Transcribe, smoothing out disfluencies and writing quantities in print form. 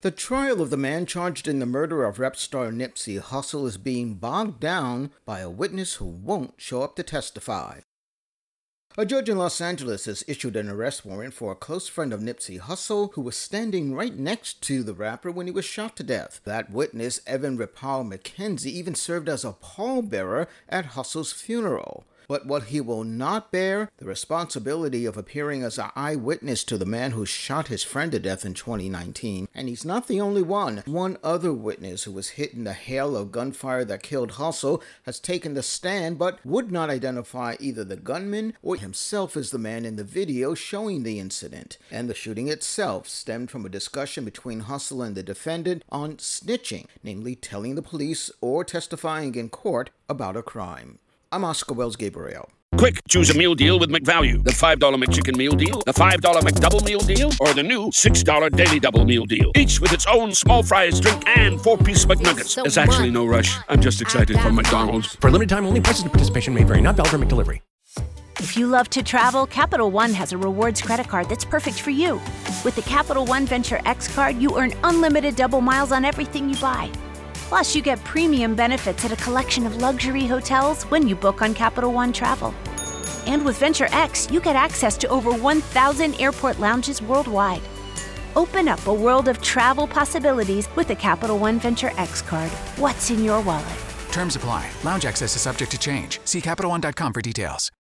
The trial of the man charged in the murder of rap star Nipsey Hussle is being bogged down by a witness who won't show up to testify. A judge in Los Angeles has issued an arrest warrant for a close friend of Nipsey Hussle who was standing right next to the rapper when he was shot to death. That witness, Evan Rapal McKenzie, even served as a pallbearer at Hussle's funeral. But what he will not bear, the responsibility of appearing as an eyewitness to the man who shot his friend to death in 2019. And he's not the only one. One other witness who was hit in the hail of gunfire that killed Hussle has taken the stand but would not identify either the gunman or himself as the man in the video showing the incident. And the shooting itself stemmed from a discussion between Hussle and the defendant on snitching, namely telling the police or testifying in court about a crime. I'm Oscar Wells Gabriel. Quick, choose a meal deal with McValue. The $5 McChicken meal deal, the $5 McDouble meal deal, or the new $6 Daily Double meal deal. Each with its own small fries, drink, and 4-piece McNuggets. There's actually no rush. I'm just excited for McDonald's. For a limited time only, prices and participation may vary. Not valid for McDelivery. If you love to travel, Capital One has a rewards credit card that's perfect for you. With the Capital One Venture X card, you earn unlimited double miles on everything you buy. Plus, you get premium benefits at a collection of luxury hotels when you book on Capital One Travel. And with Venture X, you get access to over 1,000 airport lounges worldwide. Open up a world of travel possibilities with the Capital One Venture X card. What's in your wallet? Terms apply. Lounge access is subject to change. See CapitalOne.com for details.